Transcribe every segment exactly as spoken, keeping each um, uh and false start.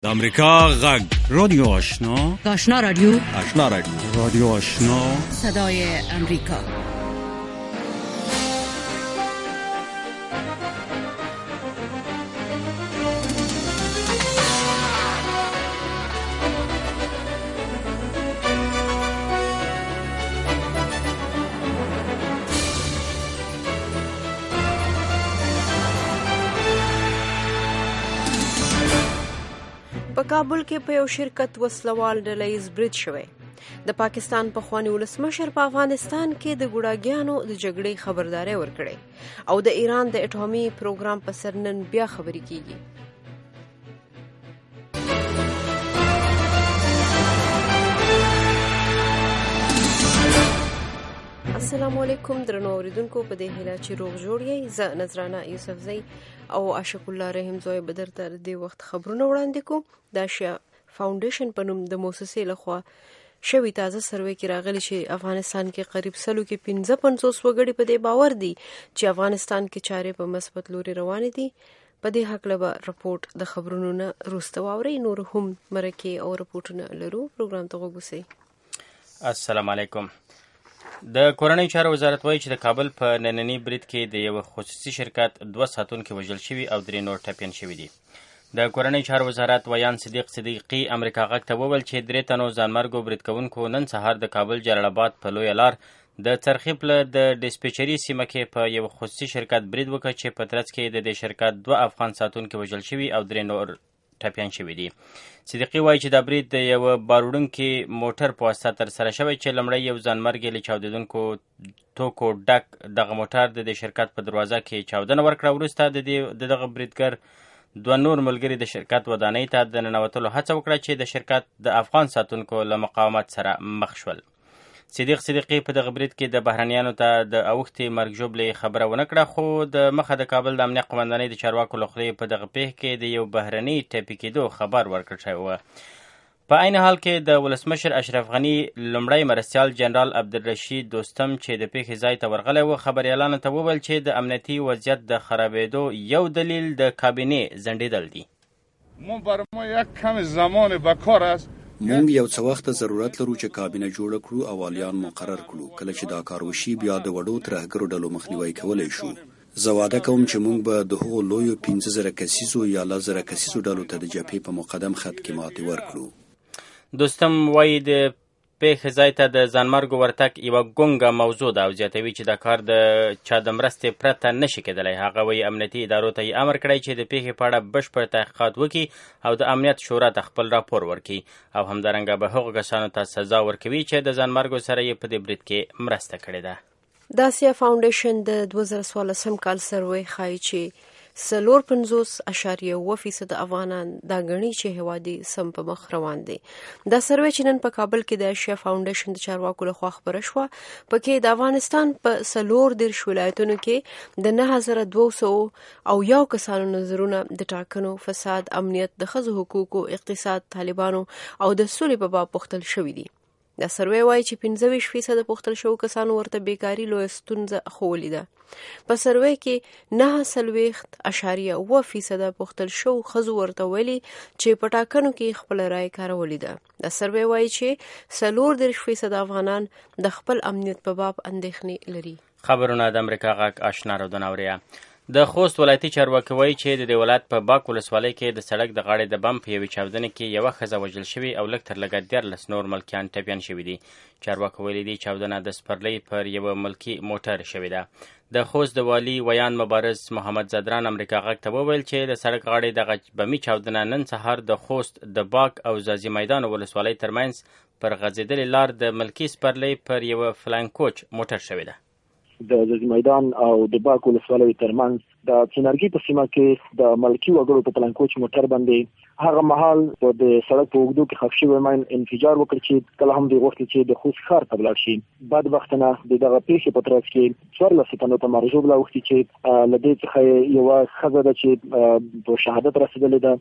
د امریکا غږ رادیو آشنا آشنا رادیو آشنا رادیو رادیو آشنا صدای امریکا. په کابل کې په یو شرکت وسلوال ډله ییز برید شوی. د پاکستان پخوانی ولسمشر په افغانستان کې د ګوډاګیانو د جګړې خبرداري ورکړې او د ایران د اټومي پروګرام په سر نن بیا خبرې کیږي. السلام علیکم درنو اوریدونکو، په دې هیله چې روغ جوړ یې. زه نذرانه یوسفزۍ او عاشق الله رحیم زوی بدر ته د وخت خبرونه وړاندې کوم. د اشیا فاونډیشن په نوم د موسسې لخوا شوی تازه سروې کې راغلی چې افغانستان کې قریب سلو کې پنځه پنځوس وګړي په دې باور دي چې افغانستان کې چارې په مثبت لوري روانې دي. په دې هکله به رپورټ د خبرونو نه وروسته واورئ. نور هم مرکې او رپورټونه لرو. پروګرام ته غوږ اوسئ. السلام علیکم. د کورنۍ چارو وزارت وایي چې د کابل په ننني برید کې د یو خصوصي شرکت دوه ساتونکي وژل شوي او درې نور ټپیان شوي دي. د کورنۍ چارو وزارت ویان صدیق صدیقي امریکا غږ ته وویل چې درې تنو ځانمرګو برید کوونکو نن سهار د کابل جلال آباد په لویه لار د څرخي پله د ډسپیچري سیمه کې په یو خصوصي شرکت برید وکړ چې په ترڅ کې د دې شرکت دوه افغان ساتونکي وژل شوي او درې نور ټپیان شوي دي. صدیقي وایي چې دا برید د یو باروړونکي موټر په واسطه ترسره شوی چې لومړی یو ځانمرګي له چاودېدونکو توکو ډک دغه موټر د دې شرکت په دروازه کې چاودنه ورکړه. وروسته د دغه بریدګر دوه نور ملګري د شرکت ودانۍ ته د ننوتلو هڅه وکړه چې د شرکت د افغان ساتونکو له مقاومت سره مخ شول. صدیق صدیقي په دغه برید کې د بهرنیانو ته د اوښتې مرګ ژوبلې خبره ونه کړه، خو د مخه د کابل د امنیت قومندانۍ د چارواکو له خولې په دغه پیښ کې د یو بهرني ټپي کېدو خبر ورکړل شوی و. په عین حال کې د ولسمشر اشرف غني لومړی مرستیال جنرال عبدالرشید دوستم چې د پیښې ځای ته ورغلی و خبریالانو ته وویل چې د امنیتي وضعیت د خرابېدو یو دلیل د کابینې ځنډېدل دي. مونږ یو څه وخت ضرورت لرو چې کابینه جوړه کړو او والیان مقرر کړو. کله چې دا کار وشي بیا د وړو ترهګرو ډلو مخنیوی کولی شو. زه واده کوم چې مونږ به د هغو لویو پنځه زره کسیزو یا لس زره کسیزو ډلو ته د جبهې په مقدم خط کې ماتې ورکړو. دوستم وایي د پیښې ځای ته د ځانمرګو ورتګ یوه ګونګه موضوع ده او زیاتوي چې دا کار د چا د مرستې پرته نشي کېدلی. هغه وایي امنیتي ادارو ته یې امر کړی چې د پیښې په اړه بشپړ تحقیقات وکړي او د امنیت شورا ته خپل راپور ورکړي او همدارنګه به هغو کسانو ته سزا ورکوي چې د ځانمرګو سره یې په دې برید کې مرسته کړې ده. د اسیا فاونډیشن د دوه زره څوارلسم کال سروې ښایي چې څلور پنځوس اشاریه اوه فیصد افغانان دا ګڼي چې هېوادي سم په مخ روان دي. دا سروې چې نن په کابل کې د اشیا فاونډیشن د چارواکو لخوا خپره شوه، پکې د افغانستان په څلور دېرش ولایتونو کې د نهه زره دوه سوه او یو کسانو نظرونه د ټاکنو، فساد، امنیت، د ښځو حقوقو، اقتصاد، طالبانو او د سولې په باب پوښتل شوي دي. دا سروې وایي چې پنځه ویشت فیصده پوښتل شوو کسانو ورته بیکاري لویه ستونزه ښوولې ده. په سروې کې نهه څلوېښت اشاریه اوه فیصده پوښتل شوو ښځو ورته ویلي چې په ټاکنو کې خپله رایه کارولې ده. دا سروې وایي چې څلور دېرش فیصده افغانان د خپل امنیت په باب اندېښنې لري. خبرونه د امریکا غږ آشنا رادیو اوریا. د خوست ولایتي چارواکي وایي چې د دې ولایت په باک ولسوالۍ کې د سړک د غاړې د بم په یوې چاودنې کې یوه ښځه وژل شوې او لږ تر لږه دیارلس نور ملکیان ټپیان شوي دي. چارواکو ویلي دي چاودنه د سپرلۍ پر یوه ملکي موټر شوې ده. د خوست د والي ویان مبارز محمد زدران امریکا غږ ته وویل چې د سړک غاړې دغه بمي چاودنه نن سهار د خوست د باک او ځاځي میدان ولسوالۍ ترمنځ پر غځېدلې لار د ملکي سپرلۍ پر یوه فلانکوچ موټر شوې ده. د ځاځي میدان او د باک ولسوالۍ ترمنځ د چنارګي په سیمه کې د ملکي وګړو په پلانکوچ موټر باندې هغه مهال په د سړک په اوږدو کې ښخ شوی ماین انفجار وکړ چې کله هم دوی غوښتل چې د خوست ښار ته ولاړ شي. بدبختانه د دغه پیښې په ترڅ کې څوارلسو تنو ته مرګ ژوبله اوښتې چې له دې څخه یوه ښځه ده چې په شهادت رسېدلې ده.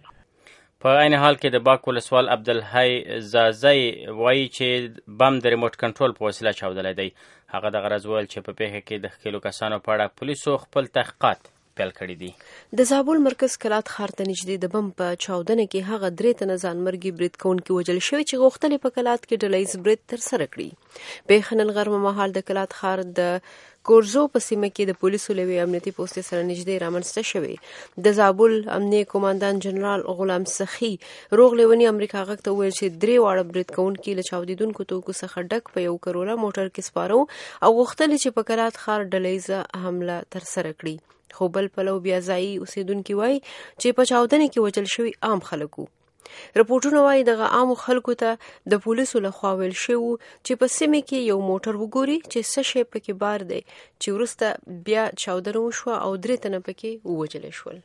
په عین حال کې د باک ولسوال عبدالحی زازی وایي چې بم د ریموټ کنټرول په وسیله چاودلی دی. هغه دغه راز وویل چې په پیښه کې د ښکېلو کسانو په اړه پولیسو خپل تحقیقات پیل کړي دي. د زابل مرکز کلات ښار ته نږدې د بم په چاودنه کې هغه درې تنه ځانمرګي برید کوونکي وژل شوي چې غوښتل په کلات کې ډلهییز برید ترسره کړي. پیښه نن غرمه مهال د کلات ښار د کورزو په سیمه کې د پولیسو له یوې امنیتي پوستې سره نږدې رامنځته شوې. د زابل امنیه قوماندان جنرال غلام سخي روغ لیونی امریکا غږ ته وویل چې درې واړه برید کوونکي له چاودېدونکو توکو څخه ډک په یو کرولا موټر کې سپاره او غوښتل چې په کلات ښار ډلهییزه حمله ترسره کړي، خو بل پلو بیا ځایي اوسېدونکي وایي چې په چاودنې کې وژل شوي عام خلک وو. رپورټونه وایي دغه عامو خلکو ته د پولیسو لخوا ویل شوي وو چې په سیمه کې یو موټر وګوري چې څه شی پکې بار دی، چې وروسته بیا چاودنه وشوه او درې تنه پکې ووژل شول.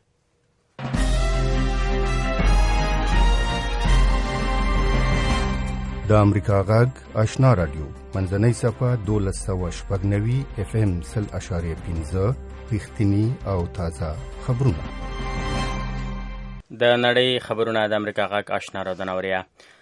د امریکا غږ آشنا رادیو منځنۍ صفحه دولس سوه شپږ نوي اف ام سل اشاریه پنځه رښتیني او تازه خبرونه. د نړۍ خبرونه د امریکا غږ آشنا رادیو نوریا.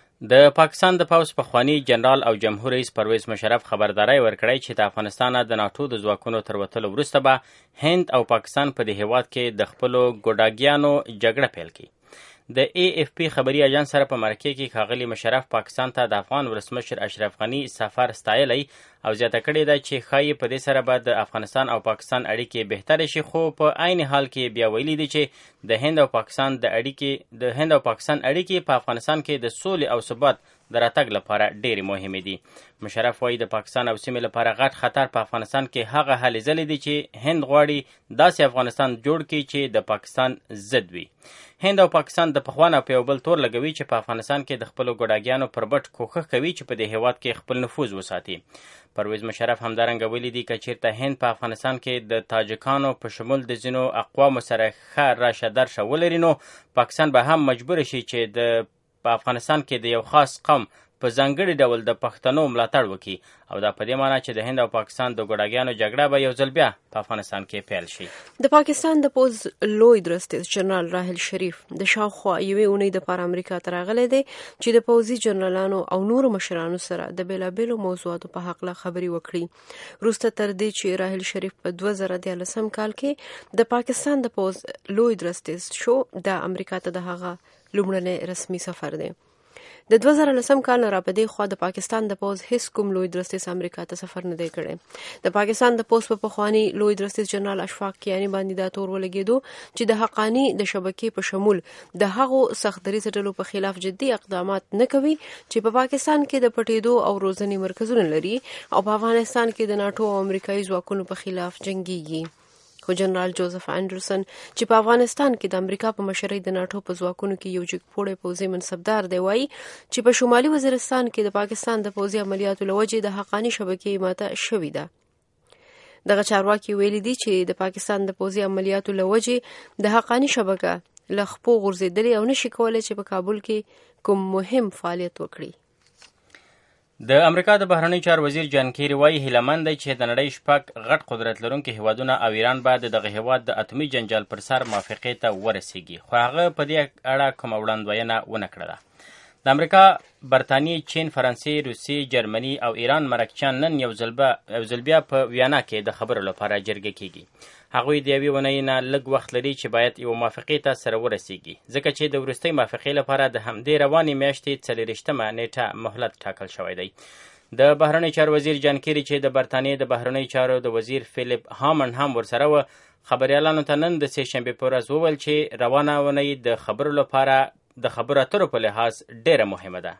د پاکستان د پوځ پخوانی جنرال او جمهور رئیس پرویز مشرف خبرداری ورکړی چې د افغانستان د ناټو د ځواکونو تر وتلو وروسته به هند او پاکستان په دې هیواد کې د خپلو ګوډاګیانو جګړه پیل کړي. د ای اف پی خبري اجنس سره په مرکه کې ښاغلي مشرف پاکستان ته د افغان ولسمشر اشرف غني سفر ستایلی او زیاته کړې ده چې ښایي په دې سره به د افغانستان او پاکستان اړیکې بهتر شي، خو په عین حال کې بیا ویلي دي چې د هند او پاکستان د اړیکې د هند او پاکستان اړیکې په افغانستان کې د سولې او ثبات د راتګ لپاره ډېرې مهمې دي. مشرف وایي د پاکستان او سیمې لپاره غټ خطر په افغانستان کې هغه هلې ځلې دي چې هند غواړي داسې افغانستان جوړ کړي چې د پاکستان ضد وي. هند او پاکستان د پخوا نه په یو بل تور لګوي چې په افغانستان کې د خپلو ګوډاګیانو پر بټ کوښښ کوي چې په دې هیواد کې خپل نفوذ وساتي. پرویز مشرف همدارنګه ویلي دي که چیرته هند په افغانستان کې د تاجکانو په شمول د ځینو اقوامو سره ښه راشه درشه ولري، نو پاکستان به هم مجبور شي چې د په افغانستان کې د یو خاص قوم په ځانګړي ډول د پښتنو ملاتړ وکړي، او دا په دې معنی چې د هند او پاکستان د ګوډاګیانو جګړه به یو ځل بیا په افغانستان کې پیل شي. د پاکستان د پوځ لوی درستیز جنرال راحل شریف د شاوخوا یوې اونۍ دپاره امریکا ته راغلی دی چې د پوځي جنرالانو او نورو مشرانو سره د بېلابېلو موضوعاتو په هکله خبرې وکړي. وروسته تر دې چې راحل شریف په دوه زره دیارلسم کال کې د پاکستان د پوځ لوی درستیز شو، د امریکا ته د هغه لومړنی رسمي سفر دی. د دوه زره لسم کال نه راپدې خوا د پاکستان د پوځ هیڅ کوم لوی درستیز امریکا ته سفر نه دی کړی. د پاکستان د پوځ په پخواني لوی درستیز جنرال اشفاق کیانی باندې دا تور ولګېدو چې د حقانی د شبکې په شمول د هغو سخت دریځه ډلو په خلاف جدي اقدامات نه کوي چې په پاکستان کې د پټېدو او روزنې مرکزونه لري او په افغانستان کې د ناټو او امریکایي ځواکونو په خلاف جنګیږي. خو جنرال جوزف انډرسن چې په افغانستان کې د امریکا په مشرۍ د ناټو په ځواکونو کې یو جګپوړی پوځي منصبدار دی، وایي چې په شمالي وزیرستان کې د پاکستان د پوځي عملیاتو له وجې د حقاني شبکې ماته شوې ده. دغه چارواکي ویلي دي چې د پاکستان د پوځي عملیاتو له وجې د حقاني شبکه له خپو غورځېدلې او نشي کولی چې په کابل کې کوم مهم فعالیت وکړي. د امریکا د بهرنی چارو وزیر جان کیری وایي هیلهمند دی چې د نړۍ شپږ غټ قدرت لرونکي هیوادونه او ایران به د دغه هیواد د اتمي جنجال پر سر موافقې ته ورسیږي، خو هغه په دې اړه کومه وړاندوینه ونه کړله. د امریکا، برطانیې، چین، فرانسې، روسیې، جرمني او ایران مرکچیان نن یو ځل بیا په ویانا کې د خبرو لپاره جرګه کیږي. هغوی د یوې اونۍ نه لږ وخت لري چې باید یوه موافقې ته سره ورسیږي، ځکه چې د وروستۍ موافقې لپاره د همدې روانې میاشتې څلېرویشتمه نیټه مهلت ټاکل شوی دی. د بهرنی چارو وزیر جان کیری چې د برطانیې د بهرنی چارو د وزیر فیلیپ هامند هم ورسره و، خبریالانو ته نن د سې شنبې په ورځ وویل چې روانه اونۍ د خبرو لپاره د خبرو اترو په لحاظ ډېره مهمه ده.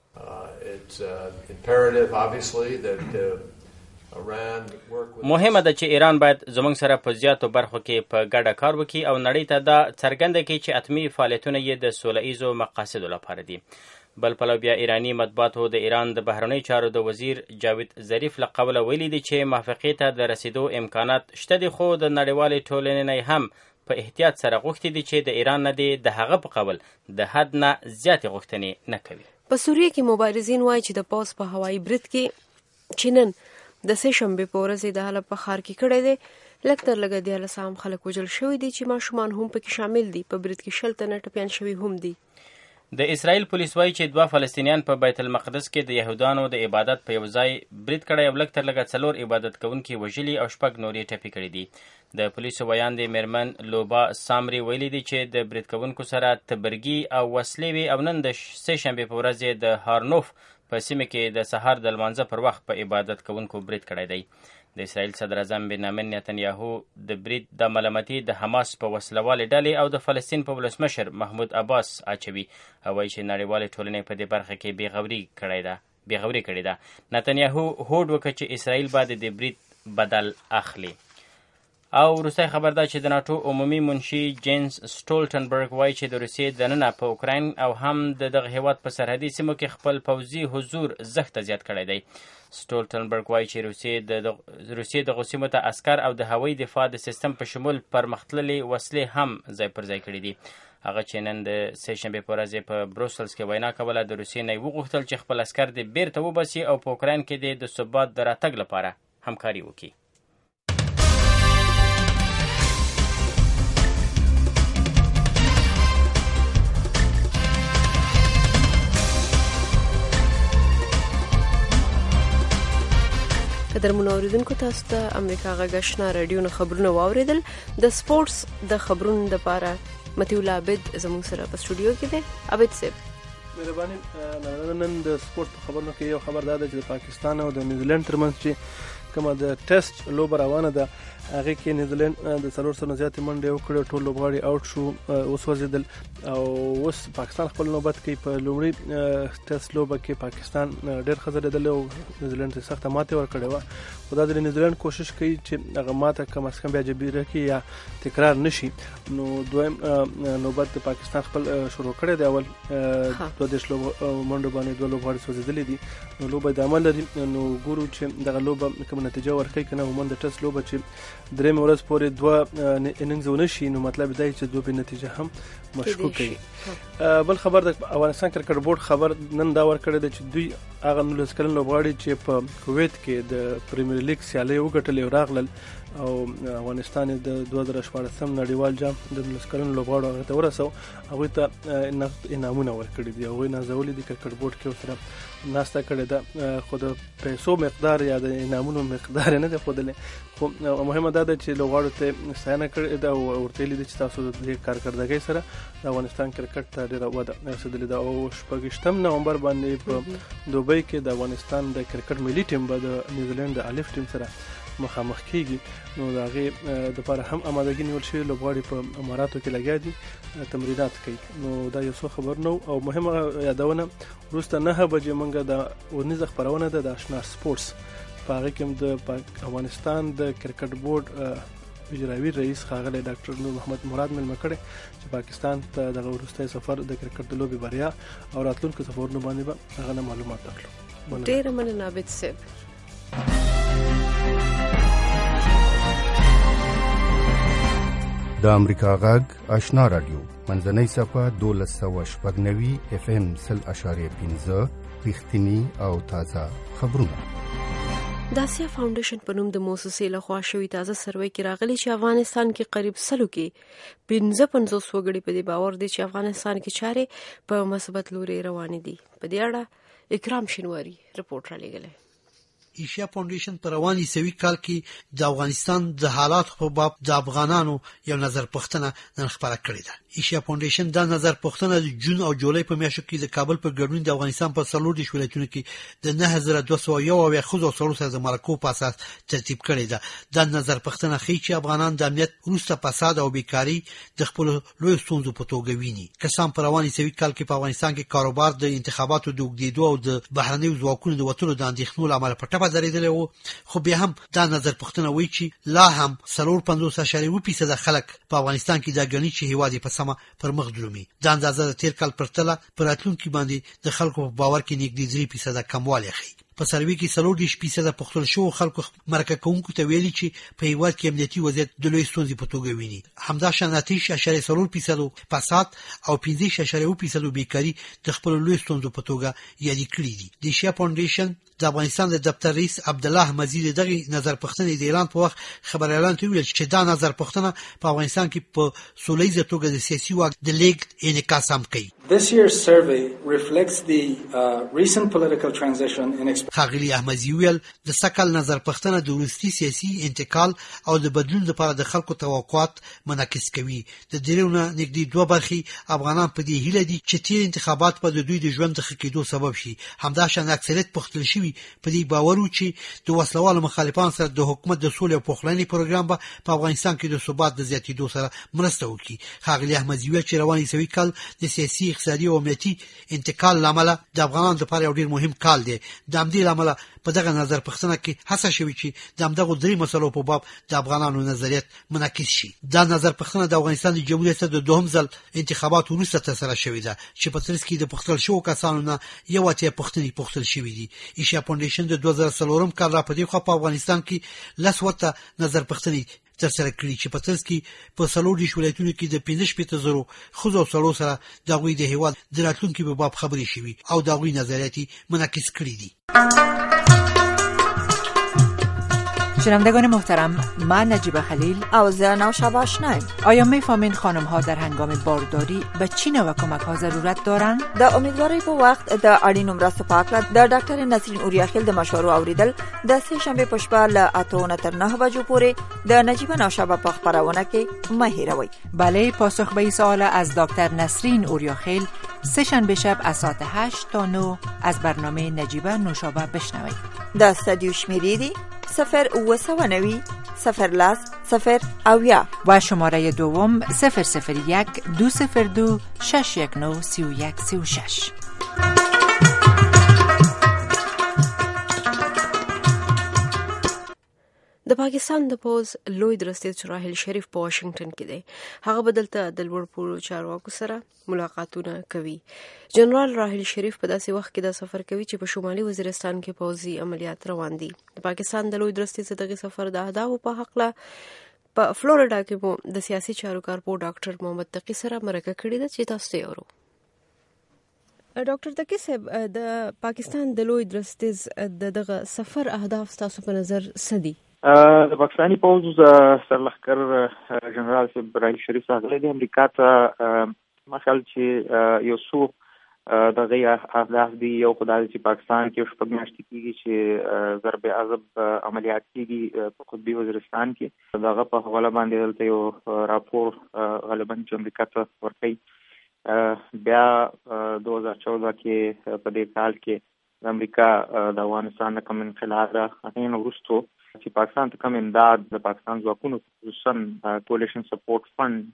مهمه ده چې ایران باید زموږ سره په زیاتو برخو کې په ګډه کار وکړي او نړۍ ته دا څرګنده کړي چې اتمي فعالیتونه یې د سوله ایزو مقاصدو لپاره دي. بل پلو بیا ایرانی مطبوعاتو د ایران د بهرنی چارو د وزیر جاوید ظریف له قوله ویلي دي چې موافقې ته د رسیدو امکانات شته دي، خو د نړیوالې ټولنې نه هم په احتیاط سره غوښتي دي چې د ایران نه دي د هغه په قول د حد نه زیاتې غوښتنې نه کوي. په سوریه کې مبارزین وایي چې د پوځ په هوایي برید کې چې نن د سې شنبې په ورځ د حلب په ښار کې کړی دی، لږ تر لږه دیارلس خلک وژل شوي دي چې ماشومان هم پکې شامل دي. په برید کې شل تنه ټپیان شوي هم دي. د اسرائیل پولیس وایي چې دوه فلسطینیان په بیت المقدس کې د یهودانو د عبادت په یو ځای برید کړی او لږ تر لږه څلور عبادت کوونکي وژلي او شپږ نور یې ټپي کړي دي. د پولیسو بیان د میرمن لوبا سامري ویلي دي چې د برید کوونکو سره تبرګي او وسلې وي او نن د سه شنبې په ورځ یې د هارنوف په سیمه کې د سهار د لمانځه پر وخت په عبادت کوونکو برید کړی دی. د اسرائیل صدر اعظم بنیامین نتنیاهو د برید د ملامتي د حماس په وسلوالې ډلې او د فلسطین په ولسمشر محمود عباس اچوي او وایي چې نړیوالې ټولنې په دې برخه کې بېغوري کړې ده بېغوري کړې ده. نتنیاهو هوډ وکړ چې اسرائیل به د دې برید بدل اخلي. او وروستی خبر دا چې د ناټو عمومي منشي جینز سټولټنبرګ وایي چې د روسیې دننه په اوکراین او هم د دغه هیواد په سرحدي سیمو کې خپل پوځي حضور زښته زیات کړی دی. سټولټنبرګ وایي چې روسیې دغو سیمو ته عسکر او د هوایي دفاع د سیستم په شمول پرمختللې وسلې هم ځای پر ځای کړي دي. هغه چې نن د سه شنبې په ورځ په بروسلز کې وینا کوله د روسیې نه یې وغوښتل چې خپل عسکر دې بیرته وباسي او په اوکراین کې دې د ثبات د راتګ لپاره همکاري وکړي. قدرمنو اوریدونکو تاسو ته امریکا غږ آشنا رادیو نه خبرونه واوریدل. د سپورتس د خبرونو لپاره متیولا عبد زموږ سره په سټوډیو کې دی. عبد صاحب مهرباني. نن د سپورت په خبرونو کې یو خبر دا ده چې د پاکستان او د نیوزیلند ترمنځ چې کومه د ټیسټ لوبه روانه ده هغه کې نیوزیلند د څلور سره زیاتې منډې وکړې، ټول لوبغاړي آوټ شو، وسوځېدل او اوس پاکستان خپل نوبت کوي. په لومړي ټیسټ لوبه کې پاکستان ډېر ښه ځلېدلی او نیوزیلند ته سخته ماتې ورکړې وه، خو دا د نیوزیلند کوشش کوي چې هغه ماته کم از کم بیا جبیره کړي یا تکرار نشي. نو دویم نوبت د پاکستان خپل شروع کړی دی. اول دوه دېرش منډو باندې دوه لوبغاړي سوځېدلي دي. نو لوبه ادامه لري. نو ګورو چې دغه لوبه کومه نتیجه ورکوي که نه. عموما د ټیسټ لوبه چې درېیمه ورځ پورې دوه اننګز ونه شي نو مطلب دا چې دوه بې نتیجه هم مشکوک کوي. بل خبر د افغانستان کرکټ بورډ خبر نن دا ورکړی دی چې دوی هغه نولس کلن لوبغاړي چې په کویت کې د پریمیر لیګ سیالۍ وګټلې او راغلل او افغانستان د دوه زره شپاړسم نړیوال جام د نولس کلن لوبغاړو هغه ته ورسو، هغوی ته انعامونه ورکړي دي. هغوی نازولي دي کرکټ بورډ کې ورسره ناسته کړې ده، خو د پیسو مقدار یا د انعامونو مقدار نه دی ښودلی. خو مهمه دا ده چې لوبغاړو ته ستاینه کړې ده او ورته ویلي دي چې تاسو د دې کارکردګۍ سره د افغانستان کرکټ ته ډېره وده رسېدلې ده. او شپږویشتم نومبر باندې په دوبۍ کې د افغانستان د کرکټ ملي ټیم به د نیوزیلند د الف ټیم سره مخامخ کیږي. نو د هغې دپاره هم امادګي نیول شوي، لوبغاړي په اماراتو کې لګیا دي، تمرینات کوي. نو دا یو څه خبر نو او مهمه یادونه وروسته نهه بجې موږ د ورنیزه خپرونه ده د اشنا سپورټس، په هغې کې هم د افغانستان د کرکټ بورډ اجرایوي رئیس ښاغلی ډاکټر نور محمد مراد مېلمه کړی چې پاکستان ته دغه وروستی سفر د کرکټ د لوبې بریا او راتلونکو سفرونو باندې به هغه نه معلومات اخلو. ډېره مننه عابد صاحب. د امریکا غږ آشنا رادیو منځنۍ صفحه دولس سوه شپږ نوي اف ام سل اشاریه پنځه رښتیني او تازه خبرونه. د اسیا فاونډیشن په نوم د موسسې لخوا شوي تازه سروې کې راغلي چې افغانستان کې قریب سلو کې پنځه پنځوس وګړي په دې باور دي چې افغانستان کې چارې په مثبت لوري روانې دي. په دې اړه اکرام شینواری رپورټ را لېږلی. ایشیا فاونډیشن په روان عیسوي کال کې د افغانستان د حالات په باب د افغانانو یو نظر پوښتنه نن خپاره کړې ده. ایشیا فاونډیشن دا نظر پوښتنه د جون او جولای په میاشتو کې د کابل په ګډون د افغانستان په څلور دېرش ولایتونو کې د نهه زره دوه سوه یو اویا ښځو او سړو سره د مرکو په اساس ترتیب کړې ده. دا نظر پوښتنه ښیي چې افغانان د امنیت وروسته فساد او بیکاري د خپلو لویو ستونزو په توګه ویني. کسان په روان عیسوي کال کې په افغانستان کې کاروبار د انتخاباتو د اوږدېدو او د بهرنیو ځواکونو د وتلو د اندېښنو له امله په ټپه درېدلی وو. خو بیا هم دا نظر پوښتنه وایي چې لا هم څلور پنځوس اعشاریه اووه فیصده خلک په افغانستان کې دا ګڼي چې هېواد یې په سمه پر مخ درومي. دا اندازه د تېر کال پرتله په راتلونکي باندې د خلکو په باور کې نږدې درې فیصده کموالی ښیي. په سروې کې څلور دېرش فیصده پوښتل شوو خلکو مرکه کوونکو ته ویلي چې په هېواد کې امنیتي وضعیت د لویې ستونزې په توګه ویني. همداشان اته دېرش اعشاریه څلور فیصدو فساد او پنځه دېرش اعشاریه اووه فیصدو بیکاري د خپلو لویو ستونزو په توګه یادې کړي دي. د ایشیا فاونډیشن د افغانستان د دفتر رئیس عبد الله مزید دغه نظر پښتنې د اعلان په وخت خبريالان ته ویل چې دا نظر پښتنه په افغانستان کې په سولېزه توګه د سیاسي واک د لیږد انعکاس هم کوي. This year's survey reflects the uh, recent political transition in خاغلی احمدی ویل د سکل نظر پښتنه د وروستي سیاسي انتقال او د بدلون لپاره د خلکو توقعات منعکس کوي. د دریونه نږدې دوه برخې افغانان په دې هیله دي چې تیر انتخابات په دوی د ژوند د ښه کېدو سبب شي. همداشان اکثریت پښتل شوي په دې باور و چې د وسلوالو مخالفانو سره د حکومت د سولې او پخلاینې پروګرام به په افغانستان کې د ثبات د زیاتېدو سره مرسته وکړي. خاغلی احمدی ویل چې روان عیسوي کال د سیاسي اقتصادي او امنیتي انتقال لامل د افغانانو لپاره یو ډیر مهم کال دی. د همدې لامل په دغه نظر پښتنه کې هڅه شوې چې د همدغه درې مسلو په باب د افغانانو نظریات منعکس شي. دا نظر پښتنه د افغانستان د جمهوریت د دوهم ځل انتخابات وروسته ترسره شوې ده چې په ترڅ کې د پښتل شو کسانو نه یو اتیا پښتني پښتل شوې دي. ایشیا فاونډیشن د دوه زره څلورم کال را په دې خوا په افغانستان کې لس وته نظر پښتني ترسره کړي چې په ترڅ کې په څلور دېرش ولایتونو کې د پنځه شپېته زرو ښځو او سړو سره د هغوی د هېواد د راتلونکي په باب خبرې شوي او د هغوی نظریات منعکس کړي دي. شنوندگان محترم، من نجیبه خلیل او زه نوشابه آشنایم. آیا می‌فهمین خانم ها در هنگام بارداری به چی نوع کمک ها ضرورت دارند؟ د امیدواری په وخت د اړینو مرستو په اړه د ډاکټر نسرین اوریاخیل د مشورو اوریدل د سه شنبه په شپه له اته نه تر نه بجو پورې د نجیبه نوشابه په خبرونه کې مه هیروئ. بله، پاسخ به این سوال از دکتر نسرین اوریاخیل سه شنبه شب از ساعت هشت تا نه از برنامه نجیبه نوشابه بشنوید. د استودیو شمیری دی صفر و سه نوی صفر لاس صفر اویا و شماره دوم صفر صفر یک دو صفر دو شش یک نو سی و یک سی و شش. د پاکستان د پوز لوی درستیز راحیل شریف په واشنگټن کې دی. هغه بدلته د لوړپوړو چارواکو سره ملاقاتونه کوي. جنرال راحیل شریف په داسې وخت کې دا سفر کوي چې په شمالي وزیرستان کې پوځي عملیات روان دي. د پاکستان د لوی درستیز دغه سفر د اهدافو په حق له په فلوریډا کې مو د سیاسي چارو کارپو ډاکټر محمد تقی سره مرکه کړې ده چې تاسو ته ورو. ډاکټر تقی صاحب، د پاکستان د لوی درستیز د دغه سفر اهداف تاسو په نظر څه دي؟ د پاکستاني پوځ سرلښکر جنرال صاحب راحیل شریف راغلی دی امریکا ته. ما خیال چې یو څو دغه اهداف دي. یو خو دا چې پاکستان کې شپږ میاشتې کېږي چې ضرب عذب عملیات کېږي په قطبي وزیرستان کې. دغه په حواله باندې دلته یو راپور غالبا چې امریکا ته ورکوي. بیا دوه هزار چودہ کې په دې کال کې د امریکا د افغانستان نه کوم انقلاب را هغې نه وروستو چې پاکستان ته کوم امداد د پاکستان ځواکونو خصوصا کولیشن سپورټ فند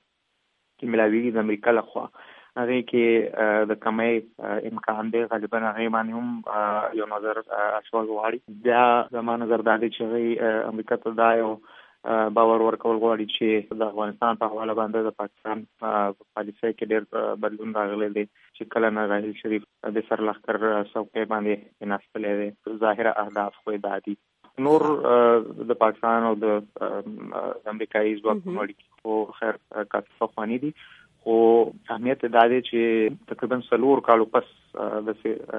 کې ملاویږي د امریکا لخوا، هغې کې د کمۍ امکان دی. غالبا هغې باندې هم یو نظر اچول غواړي. بیا زما نظر دا دی چې هغې امریکا ته دا یو باور ورکول غواړي چې د افغانستان په حواله باندې د پاکستان په پالیسۍ کې ډېر بدلون راغلی دی چې کله نه راحیل شریف د سرلښکر څوکۍ باندې ناستلی دی. ظاهره اهداف خو یې دا دي. نور د پاکستان او د امریکایي ځواکونو اړیکې خو خیر کافي پخواني دي، خو اهمیت دا دی چې تقریبا څلور کالو پس د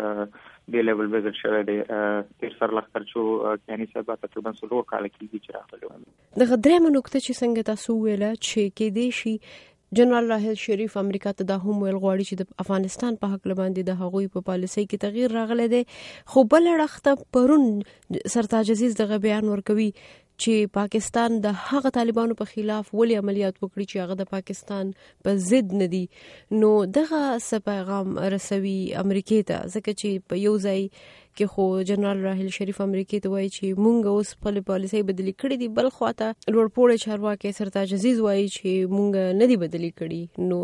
دې لیول وزټ شوی دی. تیر سرلښکر چې کیاني صاحب تقریبا څلور کاله کېږي چې راغلی و. دغه درېیمه نکته چې څنګه تاسو وویله چې کېدای شي جنرال راحیل شریف امریکا ته دا هم ویل غواړي چې د افغانستان په حق باندې د هغوی په پالیسۍ کې تغییر راغلی دی. خو بل اړخ پرون سرتاج عزیز دغه بیان ورکوي چې پاکستان د هغه طالبانو په خلاف ولې عملیات وکړي چې هغه د پاکستان په ضد نه دي. نو دغه څه پیغام رسوي امریکې ته؟ ځکه چې په یو ځای کې خو جنرال راحیل شریف امریکې ته وایي چې مونږ اوس خپل پالیسۍ بدلې کړې دي، بل خواته لوړپوړی چارواکی سرتاج عزیز وایي چې مونږ نه دي بدلې کړي. نو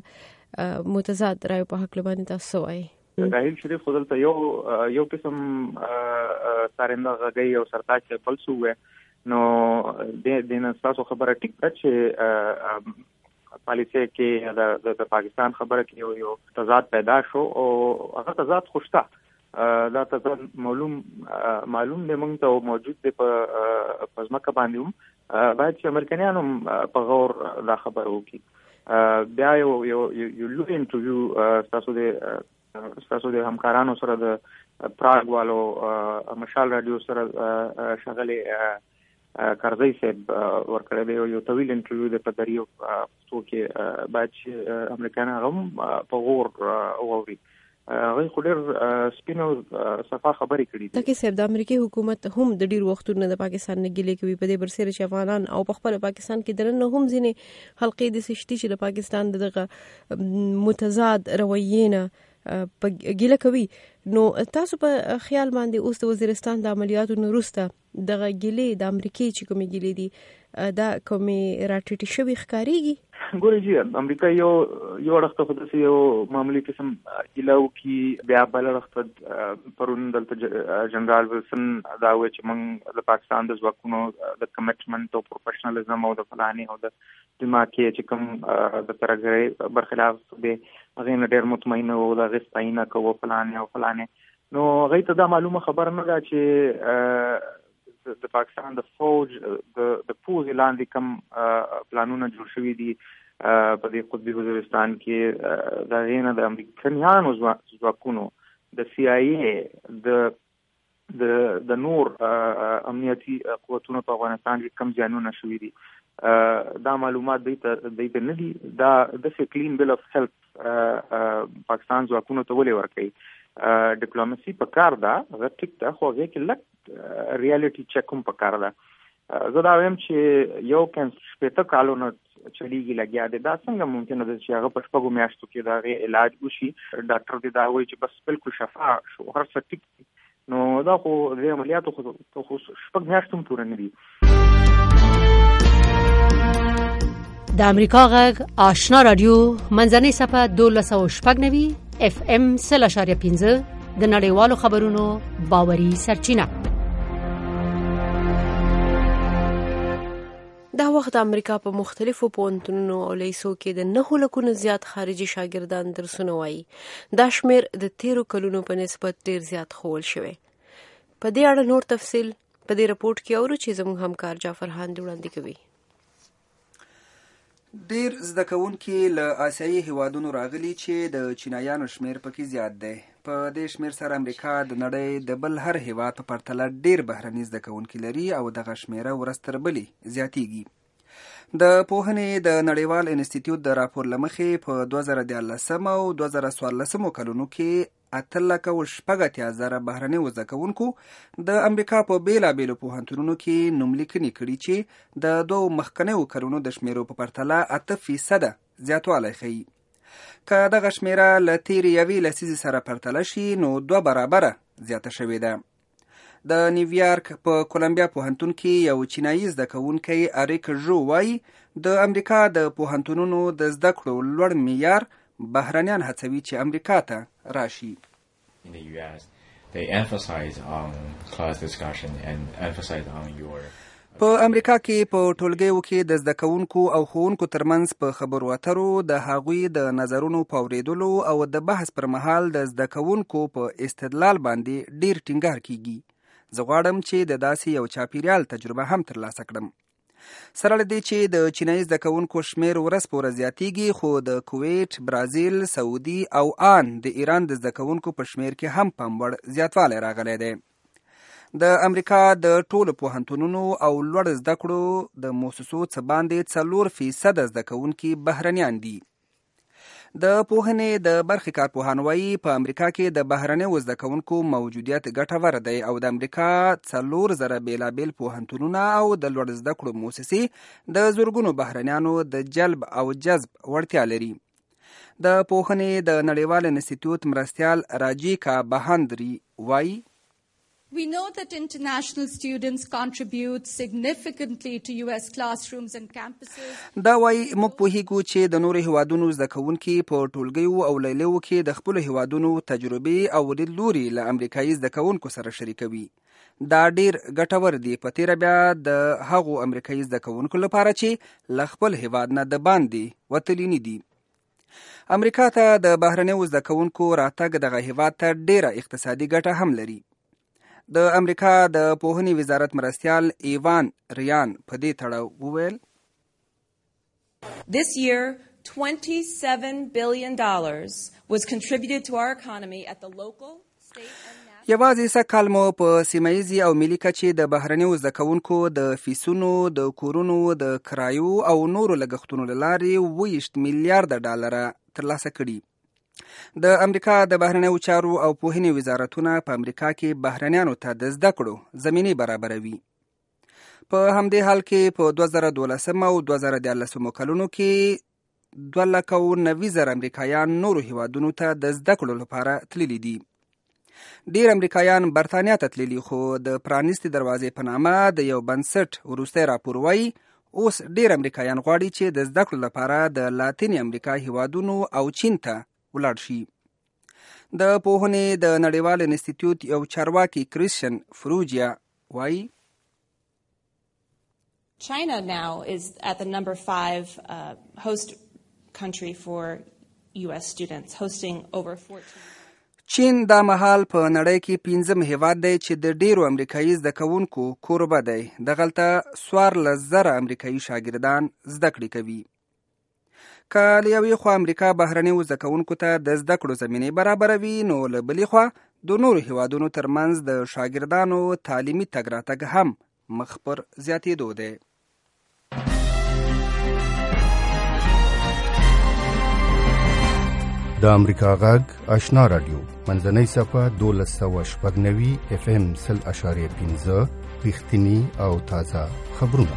دغه متضاد رایو په حق باندې تاسو وایي؟ راحیل شریف خو دلته یو یو قسم سارنده غږی او سرتاج ته بل څه ووایي. نو د نه تاسو خبره ټیک ده چې پالیسۍ کې د پاکستان خبره کې یو یو تضاد پیدا شو او هغه تضاد خو شته. دا تضاد معلوم معلوم دی موږ ته موجود دی په ځمکه باندې هم. باید چې امریکایان هم په غور دا خبره وکړي. بیا یو یو یو لوی انټرویو تاسو د تاسو د همکارانو سره د پراګ والو مشال رادیو سره شغلې کارځي صاحب ورکړی دی یو طویل انټرویو د پدریو پښتو کې باید چې امریکایان هم په غور واوري هغه خو ډېر سپینو صفه خبرې کړې دي تکي صاحب د امریکای حکومت هم د ډیر وختونو د پاکستان نه ګیلې کوي په دې برسره چې افغانان او په خپل پاکستان کې درنه هم ځینې حلقې د سشتي چې د پاکستان دغه متضاد رویینه په ګیله کوي نو تاسو په خیال باندې اوس د وزیرستان د عملیاتو نورسته دغه ګیلې د امریکای چې کومې ګیلې دي دا کومې راټیټې شوي ښکاریږي ګورې جی امریکا یو یو وخت خو داسې یو معمولی قسم ګیله وکړي بیا بل وخت پرون دلته جنرال ویلسن دا وایي چې موږ د پاکستان د ځواکونو د کمیټمنټ او پروفیشنالیزم او د فلانې او د دماغي چې کوم د ترګرې برخلاف دی هغه نه ډېر مطمئن او د غسپاینه کوو فلانې او فلانې نو هغه ته دا معلومه خبر نه ده چې د پاکستان د فوج د د پوز لاندې کوم پلانونه جوړ شوي دي په دې قطبي وزیرستان کې دا غینه د امریکایانو ځواکونو د سی آی ای د د د نور امنیتي قوتونو په افغانستان کې کم ځانونه شوي دي دا معلومات دی ته دی ته نه دي دا د کلین بیل اف هیلث پاکستان ځواکونو ته ولې ورکړي ډیپلوماسي په کار ده هغه ټیک ده خو هغه کې لک ریالټي چک هم په کار ده زه دا وایم چې یو کینسر شپږ کالونه چلیږي لګیا دی دا څنګه ممکنه ده چې هغه په شپږو میاشتو کې دا غي علاج وشي ډاکټر دې دا وایي چې بس بالکل شفا شو هر څه ټیک نو دا خو د عملیاتو خو شپږ میاشتو هم پوره نه دي د امریکا غږ آشنا رادیو منځنۍ صفحه دولس او شپږ نوي اف ام سل اشاریه پنځه د نړیوالو خبرونو باوري سرچینه دا وخت د امریکا په مختلفو پوهنتونونو او لیسو کې د نهو لکونو زیات خارجي شاګردان درسونه وایي دا شمیر د تیرو کلونو په نسبت ډیر زیات خول شوی په دې اړه نور تفصیل په دې رپورت کې اورو چې زموږ همکار جعفر هاند وړاندې کوي ډیر زده کوونکي له آسیایي هیوادونو راغلي چې د چینایانو شمیر پکې زیات دی په دې شمیر سره امریکا د نړۍ د بل هر هیواد په پرتله ډیر بهرني زده کوونکي لري او دغه شمیره ورځ تر بلې زیاتیږي د پوهنې د نړیوال انسټیټیوټ د راپور له مخې په دوه زره دیارلسم او دوه زره څوارلسم کلونو کې اته لکه او شپږ اتیا زره بهرني زده کوونکو د امریکا په بیلابیلو پوهنتونونو کې نوملیکنې کړي چې د دوو مخکنیو کلونو د شمیرو په پرتله اته فیصده زیاتوالی ښیي که دغه شمیره له تیرې یوې لسیزې سره پرتله شي نو دوه برابره زیاته شوې ده د نیویارک په کولمبیا پوهنتون کې یو چینایي زده کوونکی اریک ژو وایي د امریکا د پوهنتونونو د زده کړو لوړ معیار بهرنیان هڅوي چې امریکا ته راشي In the U S, they emphasize on class discussion and emphasize on your په امریکا کې په ټولګیو کې د زده کوونکو او ښوونکو ترمنځ په خبرو اترو د هغوی د نظرونو په اورېدلو او د بحث پر مهال د زده کوونکو په استدلال باندې ډیر ټینګار کیږي زه غواړم چې د داسې یو چاپیریال تجربه هم ترلاسه کړم سره له دې چې د چینایي زده کوونکو شمیر ورځ په ورځ زیاتیږي خو د کویت، برازیل، سعودي او آن د ایران د زده کوونکو په شمیر کې هم پاموړ زیاتوالی راغلی دی د امریکا د ټولو پوهنتونونو او لوړ زده کړو د مؤسسو څه باندې څلور فیصده زده کوونکي بهرنیان دي د پوهنې د برخې کارپوهان وایي په امریکا کې د بهرنیو زده کوونکو موجودیت ګټور دی او د امریکا څلور زره بیلابیل پوهنتونونه او د لوړ زده کړو مؤسسې د زرګونو بهرنیانو د جلب او جذب وړتیا لري د پوهنې د نړیوال انسټیټیوټ مرستیال راجیکا بهاندري وایي We know that international students contribute significantly to U S classrooms and campuses. دا وایي موږ پوهیږو چې د نورو هیوادونو زده کوونکي په ټولګیو او لیلیو کې د خپلو هیوادونو تجربې او لیدلوري له امریکایي زده کوونکو سره شریکوي دا ډیر ګټور دی په تیره بیا د هغو امریکایي زده کوونکو لپاره چې له خپل هیواد نه د باندې وتلي نه دي امریکا ته د بهرنیو زده کوونکو راتګ دغه هیواد ته ډیره اقتصادي ګټه هم لري د امریکا د پوهنې وزارت مرستیال ایوان ریان په دې تړاو وویل This year twenty-seven billion dollars was contributed to our economy at the local, state and یوازې سږ کال مو په سیمهیزي او ملي کچې د بهرنیو زده کوونکو د فیسونو، د کورونو د کرایو او نورو لګښتونو له لارې اوویشت میلیارده ډالره ترلاسه کړي. د امریکا د بهرنیو چارو او پوهنې وزارتونه په امریکا کې بهرنیانو ته د زده کړو زمینې برابروي. په همدې حال کې په دوه زره دولسم او دوه زره دیارلسمو کلونو کې دوه لکه او نوي زره امریکایان نورو هیوادونو ته د زده کړو لپاره تللي دي. ډیر امریکایان برتانیا ته تللي، خو د پرانیستې دروازې په نامه د یو بنسټ وروستی راپور وایي اوس ډیر امریکایان غواړي چې د زده کړو لپاره د لاتینې امریکا هیوادونو او چین ته ولاړ شي. د پوهنې د نړیوال انسټیټیوټ یو چارواکي کریسچن فروجیا وایي China now is at the number five uh, host country for U S students, hosting over fourteen. چین دا مهال په نړۍ کې پنځم هیواد دی چې د ډیرو امریکایي زده کوونکو کوربه دی. دغلته څوارلس زره امریکایي شاګردان زده کړې کوي. که له یوې خوا امریکا بهرنیو زده کوونکو ته د زده کړو زمینې برابروي، نو له بلې خوا د نورو هیوادونو ترمنځ د شاګردانو تعلیمي تګ راتګ هم مخ پر زیاتېدو دی. د امریکا غږ آشنا رادیو منځنۍ صفحه دولس سوه شپږ نوي اف ام سل اشاریه پنځه رښتیني او تازه خبرونه.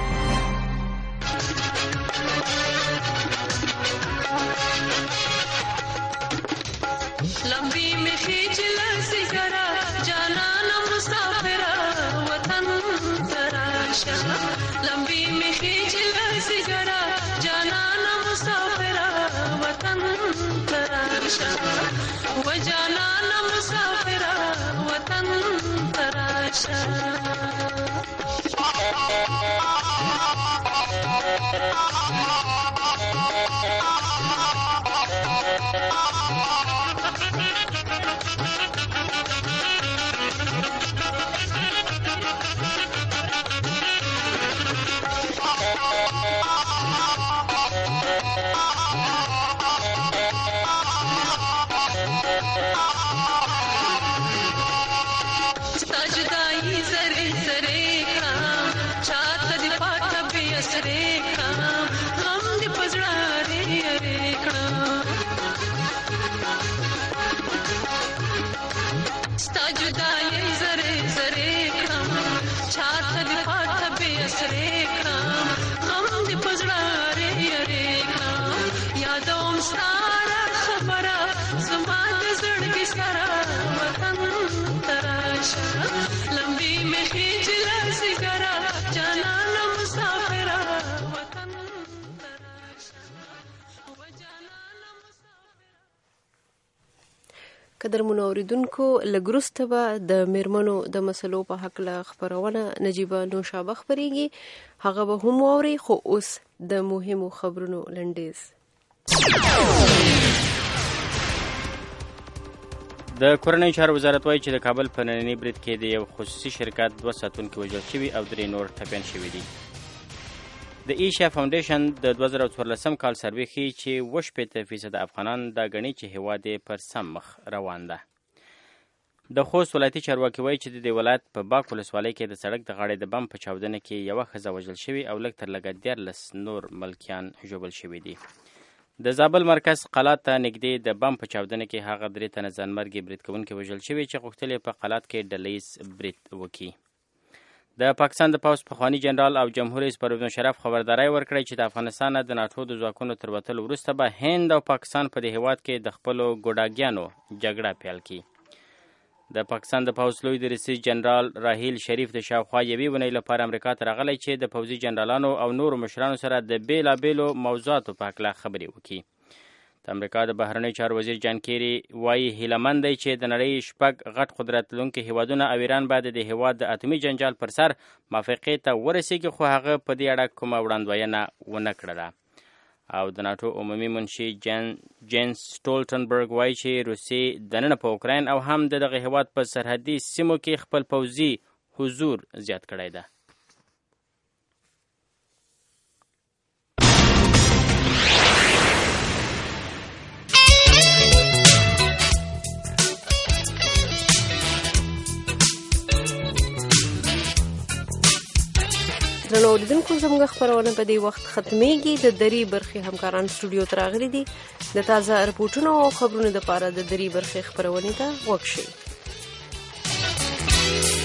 قدرمنو اوریدونکو، لږ وروسته به د میرمنو د مسلو په هکله خپرونه نجیبه نوشابه خپریږي، هغه به هم واورئ. خو اوس د مهمو خبرونو لنډیز. د کورنۍ چارو وزارت وایي چې د کابل په ننني برید کې د یو خصوصي شرکت دوه ساتونکي وژل شوي او درې نور ټپیان شوي دي. د ایشیا فاونډیشن د دوه زره څوارلسم کال سروې ښیي چې اوه شپېته فیصده افغانان دا ګڼي چې هیواد یې پر سم مخ روان ده. د خوست ولایتي چارواکي وایي چې د دې ولایت په باک ولسوالۍ کې د سړک د غاړې د بم په چاودنه کې یوه ښځه وژل شوې او لږ تر لږه دیارلس نور ملکیان ژوبل شوي دي. د زابل مرکز قلات ته نږدې د بم په چاودنه کې هغه درې تنه ځانمرګي برید کوونکي وژل شوي چې غوښتل یې په قلات کې ډله ییز برید وکړي. د پاکستان د پوځ پخواني جنرال او جمهور رئیس پرویز مشرف خبرداری ورکړی چې د افغانستان د ناټو د ځواکونو تر وتلو وروسته به هند او پاکستان په دې هیواد کې د خپلو ګوډاګیانو جګړه پیل کړي. د پاکستان د پوځ لوی درسیز جنرال راحیل شریف د شاوخوا یوې اونۍ لپاره امریکا ته راغلی چې د پوځي جنرالانو او نورو مشرانو سره د بیلابیلو موضوعاتو په هکله خبرې وکړي. د امریکا د بهرنیو چارو وزیر جان کیری وایي هیلهمند دی چې د نړۍ شپږ غټ قدرت لرونکي هیوادونه او ایران باید د هیواد د اتمي جنجال پر سر موافقې ته ورسیږي، خو هغه په دې اړه کومه وړاندوینه ونه کړله. او د ناټو عمومي منشي جینس سټولټنبرګ وایي چې روسیې دننه په اوکراین او هم د دغه هیواد په سرحدي سیمو کې خپل پوځي حضور زیات کړی ده. اوریدونکو زموږ خبرونه په دې وخت ختميږي. د دری برخې همکاران سټوډیو ته راغلي دي د تازه رپورټونو او خبرونو لپاره د دری برخې خبرونه ته وښیي.